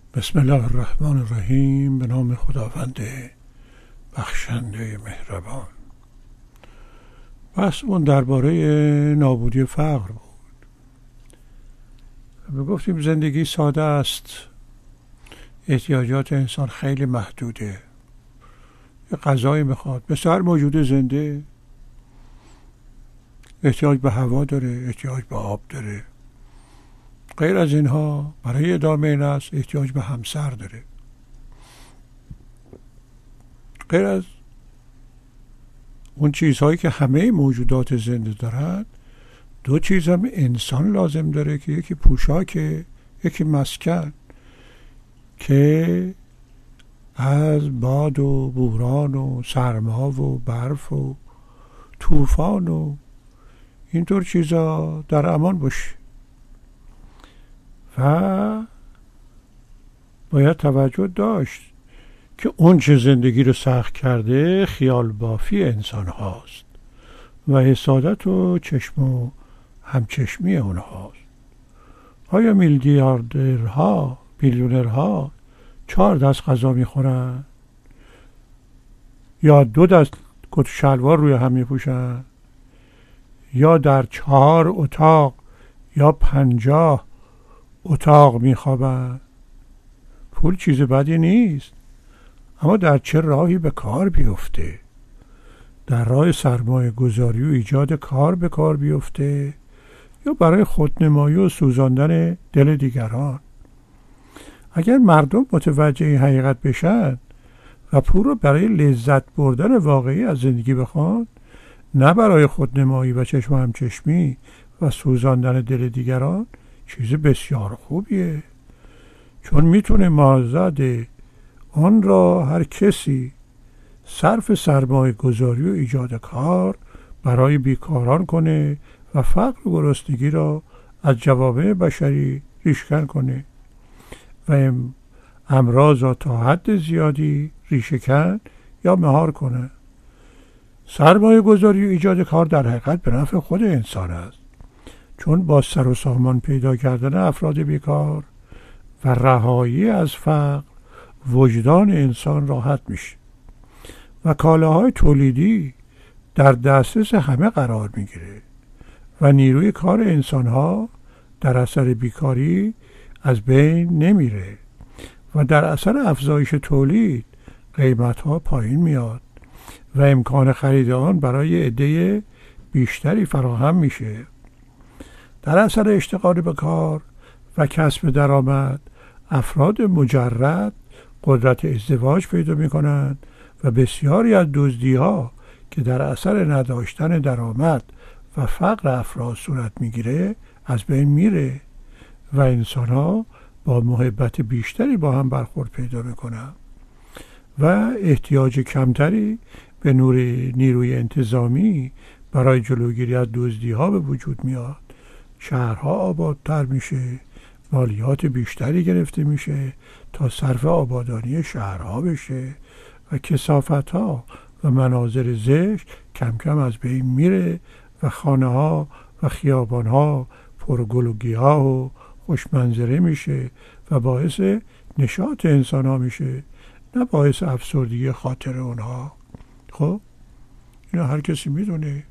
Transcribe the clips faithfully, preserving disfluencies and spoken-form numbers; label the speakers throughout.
Speaker 1: بسم الله الرحمن الرحیم. به نام خداوند بخشنده مهربان. بحثمون درباره نابودی فقر بود. ما گفتیم زندگی ساده است، احتیاجات انسان خیلی محدوده. یه غذایی میخواد، مثل هر موجود زنده احتیاج به هوا داره، احتیاج به آب داره. غیر از اینها برای ادامه نسل احتیاج به همسر داره. غیر از اون چیزهایی که همه موجودات زنده دارند، دو چیز هم انسان لازم داره که یکی پوشاکه، یکی مسکن، که از باد و بوران و سرما و برف و طوفان و اینطور چیزا در امان باشه. و باید توجه داشت که اون چه زندگی رو سخت کرده خیال بافی انسان هاست و حسادت و چشم و همچشمی اون هاست. آیا میلیاردرها میلیونرها چهار دست غذا میخورن یا دو دست کت و شلوار روی هم میپوشن یا در چهار اتاق یا پنجاه اتاق میخوابن؟ پول چیز بدی نیست، اما در چه راهی به کار بیفته؟ در راه سرمایه گذاری و ایجاد کار به کار بیفته یا برای خودنمایی و سوزاندن دل دیگران؟ اگر مردم متوجه این حقیقت بشن و پول رو برای لذت بردن واقعی از زندگی بخوان، نه برای خودنمایی و چشم همچشمی و سوزاندن دل دیگران، چیز بسیار خوبیه. چون میتونه مازاد آن را هر کسی صرف سرمایه گذاری و ایجاد کار برای بیکاران کنه و فقر و گرسنگی را از جوامع بشری ریشه‌کن کنه و امراض را تا حد زیادی ریشه‌کن یا مهار کنه. سرمایه گذاری و ایجاد کار در حقیقت به نفع خود انسان است، چون با سر و سامان پیدا کردن افراد بیکار و رهایی از فقر وجدان انسان راحت میشه و کالاهای تولیدی در دسترس همه قرار میگیره و نیروی کار انسانها در اثر بیکاری از بین نمیره و در اثر افزایش تولید قیمتها پایین میاد و امکان خرید آن برای عده بیشتری فراهم میشه. در اثر اشتغال به کار و کسب درآمد، افراد مجرد قدرت ازدواج پیدا می‌کنند و بسیاری از دزدی‌ها که در اثر نداشتن درآمد و فقر افراد صورت می‌گیره از بین میره و انسان‌ها با محبت بیشتری با هم برخورد پیدا می‌کنند و احتیاج کمتری به نور نیروی انتظامی برای جلوگیری از دزدی‌ها به وجود میاد. شهرها آبادتر میشه، مالیات بیشتری گرفته میشه تا صرف آبادانی شهرها بشه و کثافت‌ها و مناظر زشت کم کم از بین میره و خانه‌ها و خیابان‌ها پر گل و گیاه و خوشمنظره میشه و باعث نشاط انسان‌ها میشه، نه باعث افسردگی خاطر اونها. خب اینا هر کسی میدونه.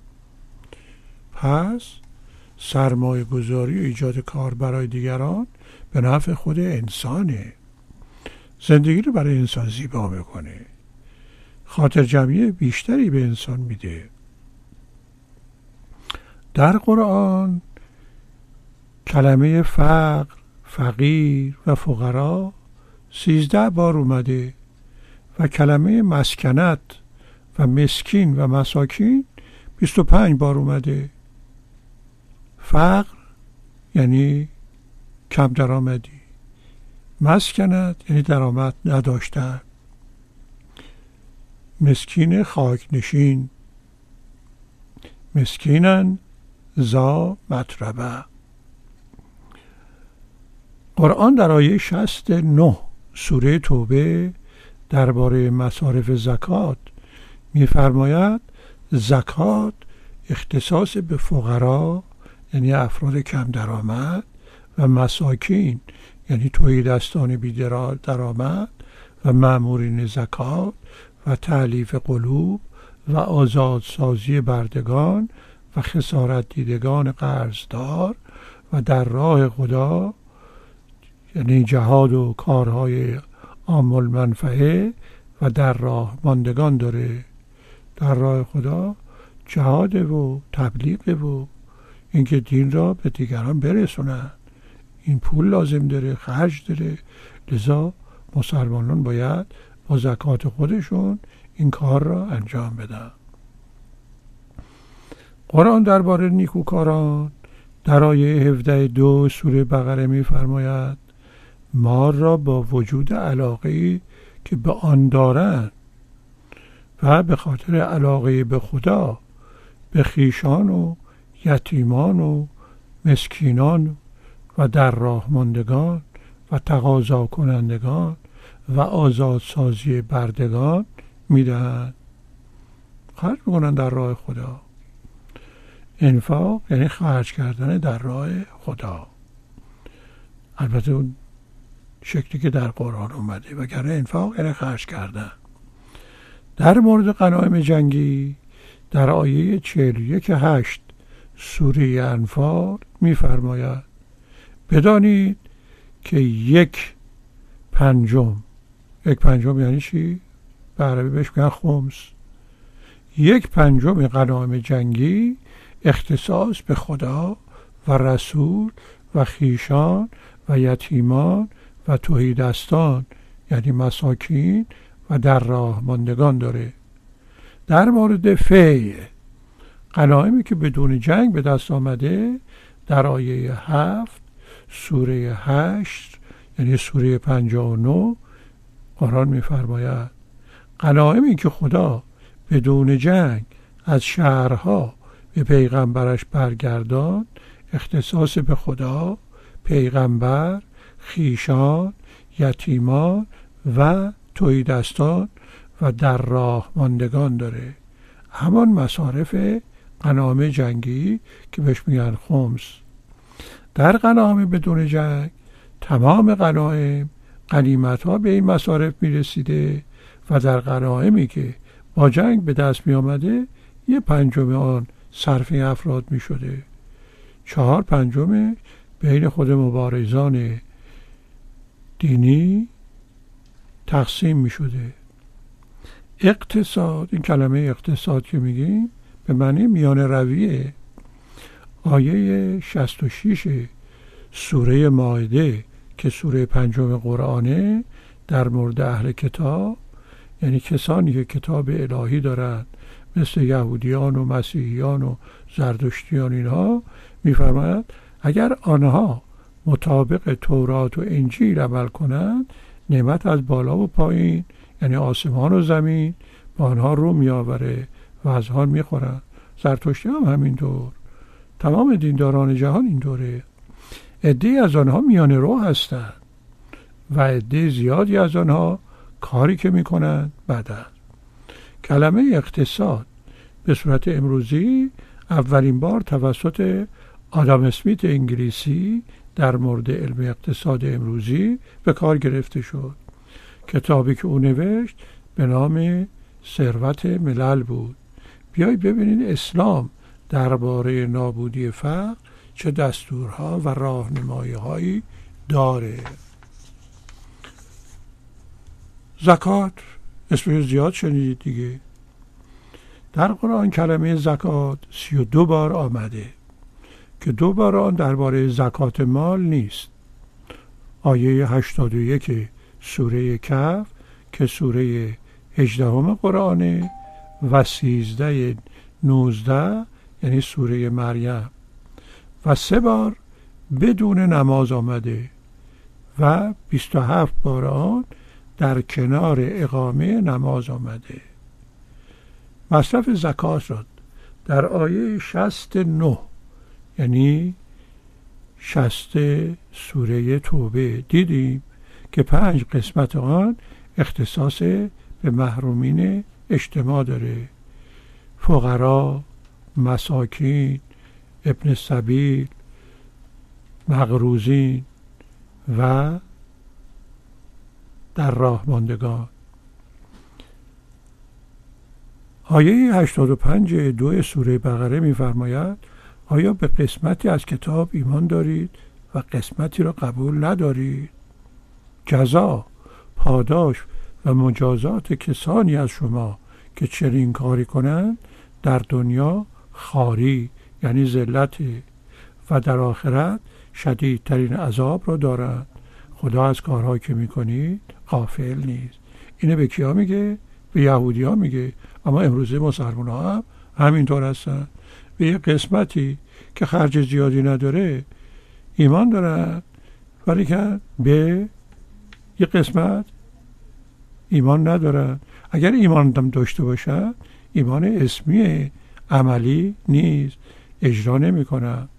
Speaker 1: پس سرمایه گذاری و ایجاد کار برای دیگران به نفع خود انسانه. زندگی رو برای انسان زیبا میکنه، خاطر جمعی بیشتری به انسان میده. در قرآن کلمه فقر، فقیر و فقرا سیزده بار اومده و کلمه مسکنت و مسکین و مساکین بیست و پنج بار اومده. فقر یعنی کم درآمدی، مسکنت یعنی درآمد نداشتن، مسکین خاک نشین، مسکینن ذا متربه. قرآن در آیه شصت و نه سوره توبه درباره مصارف زکات می‌فرماید زکات اختصاص به فقرا یعنی افراد کم درآمد و مساکین یعنی تهیدستان بی درآمد و مأمورین زکات و تألیف قلوب و آزادسازی بردگان و خسارت دیدگان قرضدار و در راه خدا، یعنی جهاد و کارهای عام المنفعه و در راه ماندگان داره. در راه خدا جهاد و تبلیغ و اینکه دین را به دیگران برسونن، این پول لازم داره، خرج داره. لذا مسلمانان باید با زکات خودشون این کار را انجام بدن. قرآن درباره نیکوکاران در آیه هفده دو سوره بقره می فرماید ما را با وجود علاقه‌ای که به آن دارند و به خاطر علاقه به خدا به خویشان و یتیمان و مسکینان و در راه ماندگان و تقاضا کنندگان و آزادسازی بردگان میدهند. خرج میکنن در راه خدا. انفاق یعنی خرج کردن در راه خدا، البته اون شکلی که در قرآن اومده، وگرنه انفاق یعنی خرج کردن. در مورد غنایم جنگی در آیه چهل و یک هشت سوره انفال می‌فرماید بدانید که یک پنجم یک پنجم یعنی چی؟ به عربی بهش میگن خمس. یک پنجم غنایم جنگی اختصاص به خدا و رسول و خویشان و یتیمان و تهیدستان یعنی مساکین و در راه ماندگان داره. در مورد فی غنایمی که بدون جنگ به دست آمده در آیه هفت سوره هشت یعنی سوره پنجاه و نه قرآن می‌فرماید غنایمی که خدا بدون جنگ از شهرها به پیغمبرش برگردان اختصاص به خدا، پیغمبر، خویشان، یتیمان و تهیدستان و در راه ماندگان داره. همان مصارف غنایم جنگی که بهش میگن خمس. در غنایم بدون جنگ تمام غنایم غنیمت ها به این مصارف میرسیده و در غنایمی که با جنگ به دست می آمده یه پنجم آن صرف افراد می شده. چهار پنجم بین خود مبارزان دینی تقسیم می شده. اقتصاد، این کلمه اقتصاد که میگیم به معنی میان رویه. آیه شصت و شش سوره مائده که سوره پنجم قرآنه در مورد اهل کتاب یعنی کسانی که کتاب الهی دارند مثل یهودیان و مسیحیان و زرتشتیان اینها میفرماید اگر آنها مطابق تورات و انجیل عمل کنند نعمت از بالا و پایین یعنی آسمان و زمین با آنها رو میآوره و از آن میخورند. زرتشتی هم همینطور. تمام دینداران جهان اینطوره. عده‌ای از آنها میانه رو هستند و عده زیادی از آنها کاری که میکنند بدن. کلمه اقتصاد به صورت امروزی اولین بار توسط آدام اسمیت انگلیسی در مورد علم اقتصاد امروزی به کار گرفته شد. کتابی که او نوشت به نام ثروت ملل بود. بیایید ببینید اسلام درباره نابودی فقر چه دستورها و راهنمایی‌هایی داره. زکات اسمش زیاد شنیدید دیگه. در قرآن کلمه زکات سی و دو بار آمده که دو بار آن درباره زکات مال نیست. آیه هشتاد و یک سوره کهف که سوره هجدهم قرآنه و سیزده نوزده یعنی سوره مریم و سه بار بدون نماز آمده و بیست و هفت بار آن در کنار اقامه نماز آمده. مصرف زکات شد در آیه شصت و نه یعنی شصت سوره توبه دیدیم که پنج قسمت آن اختصاص به محرومین اجتماع داره. فقرا، مساکین، ابن سبیل، مقروضین و در راه ماندگان. آیه هشتاد و پنج دو سوره بقره می‌فرماید آیا به قسمتی از کتاب ایمان دارید و قسمتی را قبول ندارید؟ جزا، پاداش و مجازات کسانی از شما که چنین کاری کنند در دنیا خاری یعنی ذلت و در آخرت شدیدترین عذاب را دارند. خدا از کارهایی که میکنید غافل نیست. اینه به کیا میگه؟ به یهودی ها میگه، اما امروزه مسلمان ها هم همینطور هستن. به یه قسمتی که خرج زیادی نداره ایمان دارن، ولی که به یه قسمت ایمان ندارن. اگر ایمان داشته باشن ایمان اسمی عملی نیست، اجرا نمی کنن.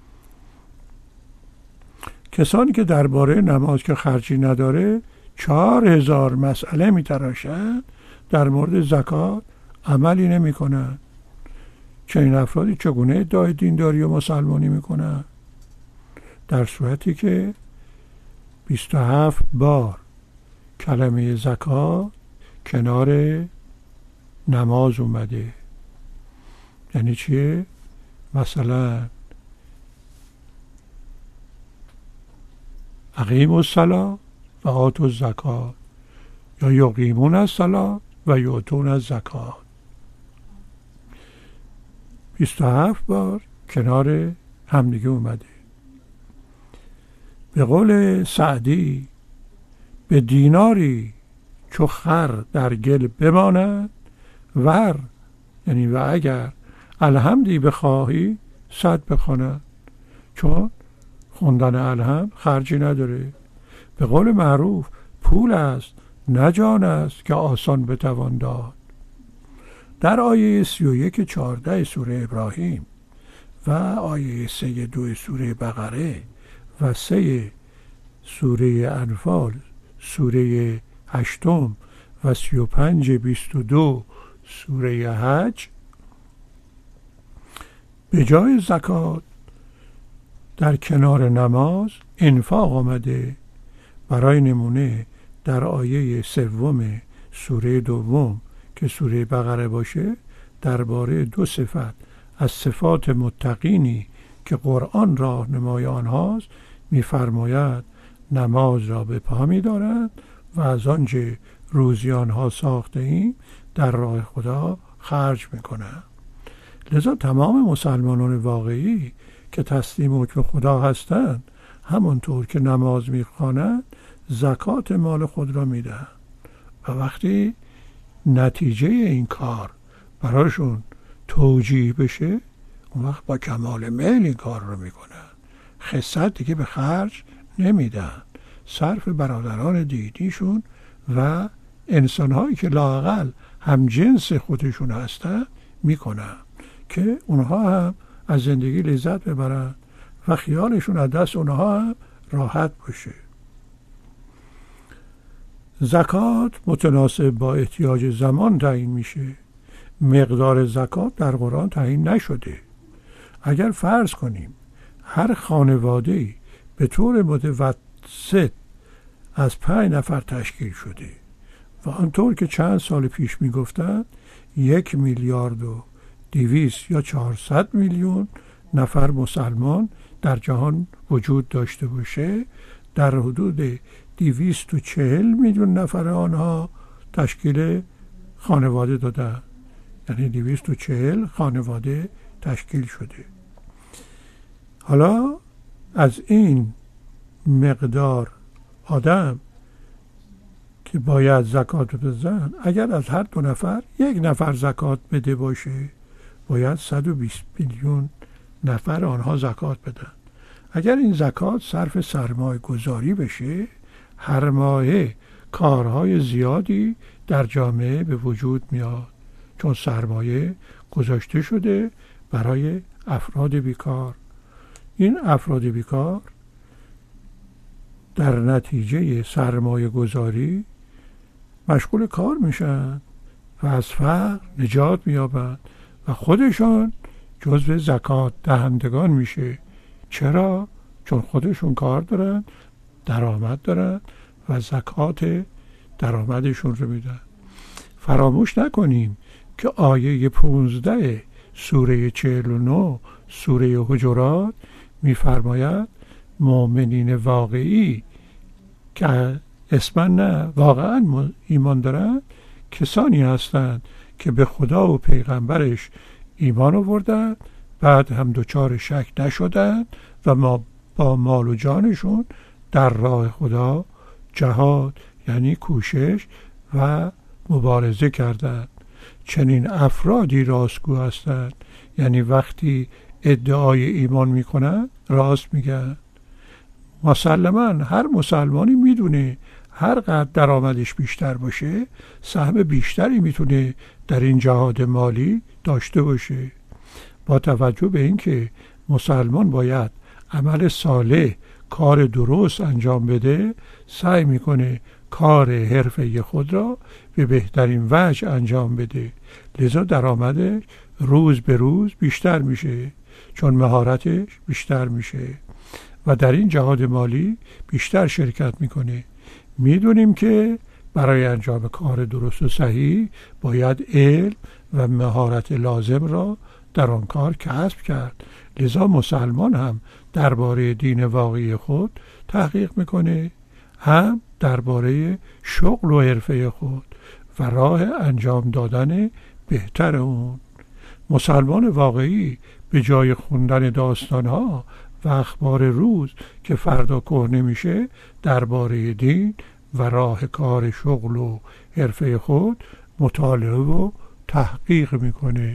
Speaker 1: کسانی که درباره نماز که خرجی نداره چهار هزار مسئله می تراشن، در مورد زکات عملی نمی کنن. چنین افرادی چگونه ادعای دینداری و مسلمانی می کنن؟ در صورتی که بیست و هفت بار کلمه زکات کنار نماز اومده. یعنی چیه؟ مثلا اقیموا الصلاة و آتوا الزکات یا یقیمون الصلاة و یؤتون الزکات. بیست و هفت بار کنار همدیگه اومده. به قول سعدی به دیناری چو خر در گل بماند ور، یعنی و اگر الحمدی بخواهی صد بخواند، چون خوندن الحمد خرجی نداره. به قول معروف پول است نه جان است که آسان بتوان داد. در آیه سی و یک چهارده سوره ابراهیم و آیه سه دو سوره بقره و سه سوره انفال، سوره هشتم و سی و پنج بیست و دو سوره حج به جای زکات در کنار نماز انفاق آمده. برای نمونه در آیه سوم سوره دوم که سوره بقره باشه درباره دو صفت از صفات متقینی که قرآن راهنمای آنهاست می‌فرماید نماز را به پا می‌دارند و از آنچه روزی آنها ساخته ایم در راه خدا خرج می‌کنند. لذا تمام مسلمانان واقعی که تسلیم حکم خدا هستند همانطور که نماز می‌خوانند زکات مال خود را میدهند و وقتی نتیجه این کار براشون توجیه بشه اون وقت با کمال میل این کار رو میکنن. خست دیگه به خرج نمیدن، صرف برادران دینیشون و انسانهایی که لااقل هم جنس خودشون هستن میکنن که اونها هم از زندگی لذت ببرن و خیالشون از دست اونها هم راحت باشه. زکات متناسب با احتیاج زمان تعیین میشه. مقدار زکات در قرآن تعیین نشده. اگر فرض کنیم هر خانواده‌ای به طور متوسط از پنج نفر تشکیل شده و آنطور که چند سال پیش میگفتند یک میلیارد و دویست یا چهارصد میلیون نفر مسلمان در جهان وجود داشته باشه، در حدود دویست و چهل میلیون نفر آنها تشکیل خانواده دادن. یعنی دویست و چهل خانواده تشکیل شده. حالا از این مقدار آدم که باید زکات بدن، اگر از هر دو نفر یک نفر زکات بده باشه باید صد و بیست میلیون نفر آنها زکات بدن. اگر این زکات صرف سرمایه گذاری بشه هر ماهه کارهای زیادی در جامعه به وجود میاد، چون سرمایه گذاشته شده برای افراد بیکار. این افراد بیکار در نتیجه سرمایه گذاری مشغول کار میشن و از فقر نجات مییابند و خودشان جزو زکات دهندگان میشه. چرا؟ چون خودشون کار دارن درآمد دارن و زکات درآمدشون رو میدن. فراموش نکنیم که آیه پونزده سوره چهل و نه سوره حجرات میفرماید مؤمنین واقعی که اسما نه واقعا ایمان دارند کسانی هستند که به خدا و پیغمبرش ایمان آوردند، بعد هم دچار شک نشدند و ما با مال و جانشون در راه خدا جهاد یعنی کوشش و مبارزه کردند. چنین افرادی راستگو هستند، یعنی وقتی ادعای ایمان میکنند راست میگن. مسلما هر مسلمانی میدونه هر قدر درآمدش بیشتر باشه سهم بیشتری میتونه در این جهاد مالی داشته باشه. با توجه به اینکه مسلمان باید عمل صالح کار درست انجام بده، سعی میکنه کار حرفه خود را به بهترین وجه انجام بده، لذا درآمدش روز به روز بیشتر میشه چون مهارتش بیشتر میشه و در این جهاد مالی بیشتر شرکت میکنه. میدونیم که برای انجام کار درست و صحیح باید علم و مهارت لازم را در آن کار کسب کرد، لذا مسلمان هم درباره دین واقعی خود تحقیق میکنه، هم درباره شغل و حرفه خود و راه انجام دادن بهتر اون. مسلمان واقعی به جای خوندن داستانها و اخبار روز که فردا کهنه میشه درباره دین و راه کار شغل و حرفه خود مطالعه و تحقیق میکنه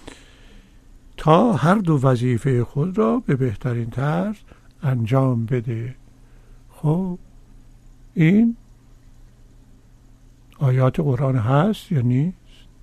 Speaker 1: تا هر دو وظیفه خود را به بهترین طرز انجام بده. خب این آیات قرآن هست یا نیست؟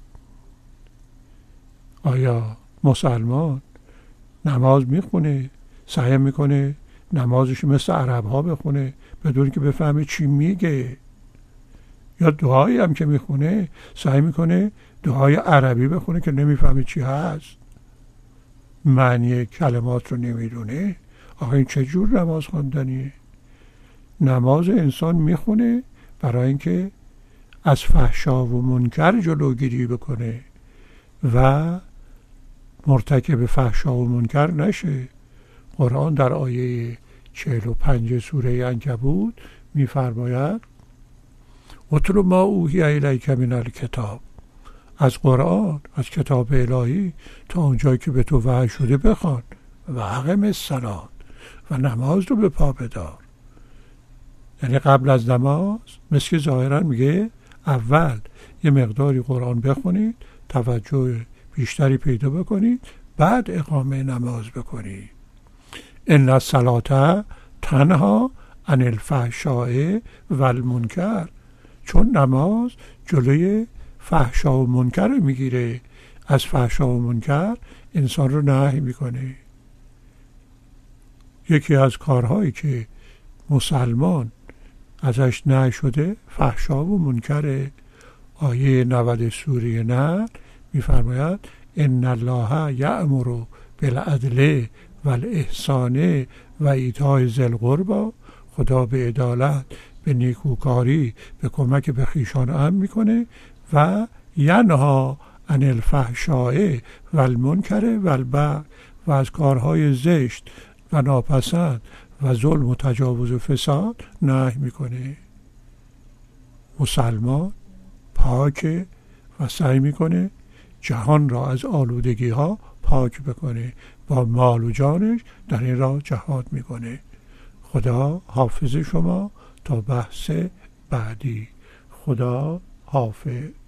Speaker 1: آیا مسلمان نماز میخونه، سعی میکنه نمازش مثل عرب ها بخونه بدون که بفهمه چی میگه، یا دعایی هم که میخونه سعی میکنه دعای عربی بخونه که نمیفهمه چی هست، معنی کلمات رو نمیدونه؟ آخه این چجور نماز خواندنیه؟ نماز انسان میخونه برای اینکه از فحشا و منکر جلوگیری بکنه و مرتکب فحشا و منکر نشه. قرآن در آیه چهل و پنج سوره عنکبوت میفرماید اتل ما اوحی الیک من الکتاب، از قرآن، از کتاب الهی تا اونجایی که به تو وحی شده بخوان و اقم الصلاة و نماز رو به پا بدار. یعنی قبل از نماز مثل که ظاهرا میگه اول یه مقداری قرآن بخونید، توجه بیشتری پیدا بکنید، بعد اقامه نماز بکنید. ان الصلاة تنها عن الفحشاء و المنکر، چون نماز جلوی فحشا و منکر میگیره، از فحشا و منکر انسان رو نهی میکنه. یکی از کارهایی که مسلمان ازش نهی شده فحشا و منکره. آیه نود سوره نحل میفرماید ان الله یأمر بالعدل والاحسان و ایتاء ذی القربی، خدا به عدالت، به نیکوکاری، به کمک به خویشان امر میکنه و ینها عن الفحشاء و المنکر و البغی، و از کارهای زشت و ناپسند و ظلم و تجاوز و فساد نهی میکنه. مسلمان پاکه و سعی میکنه جهان را از آلودگی ها پاک بکنه، با مال و جانش در این راه جهاد میکنه. خدا حافظ شما تا بحث بعدی. خدا حافظ.